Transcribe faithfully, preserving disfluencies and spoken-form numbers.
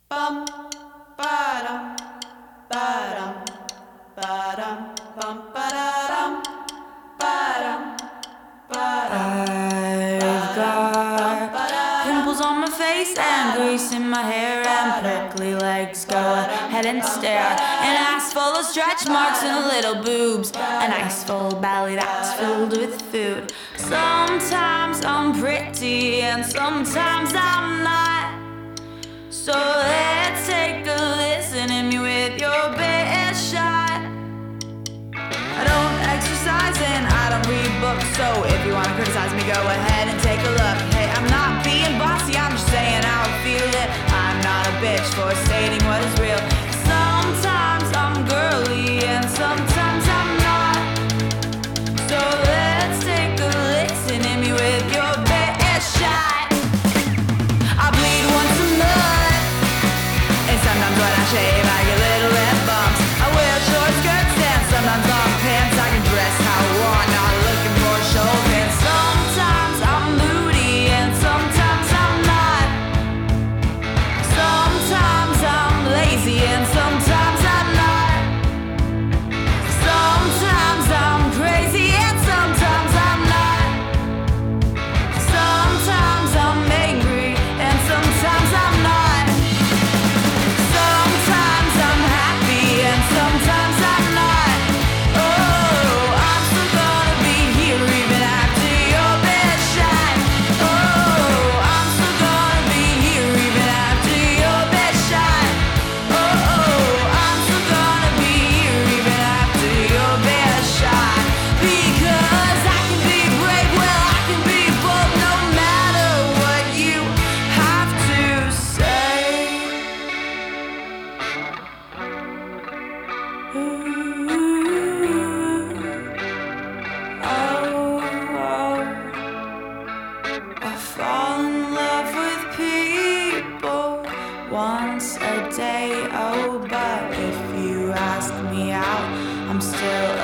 Bum, ba-dum, ba-dum, ba-dum, bum, ba-da-dum, ba-dum, I've got pimples on my face and grease in my hair and prickly legs. Go ahead and stare. An ass full of stretch marks and little boobs. An ice full belly that's filled with food. Sometimes I'm pretty and sometimes I'm not. So let's take a listen in me with your best shot. I don't exercise and I don't read books, so if you wanna criticize me, go ahead and take a look. Hey, I'm not being bossy, I'm just saying how I feel it. I'm not a bitch for stating what is real. Sometimes I'm girly and sometimes I'm not. So let's take a listen in me with your best shot. I bleed once a month, and sometimes when I shave I get little red bumps. I wear short skirts and sometimes long pants. I can dress how I want, not looking for show pants. Sometimes I'm moody and sometimes I'm not. Sometimes I'm lazy and sometimes I'm not. Sometimes I'm crazy and sometimes I'm not. Sometimes I'm angry and sometimes I'm not. Sometimes I'm happy and sometimes I'm not. Oh, I'm still gonna be here even after your best shot. Oh, I'm still gonna be here even after your best shot. Oh, I'm still gonna be here even after your best shot. Because I can be brave, well I can be bold, no matter what you have to say. I fall in love with people once a day. Oh, but if you ask me out, I'm still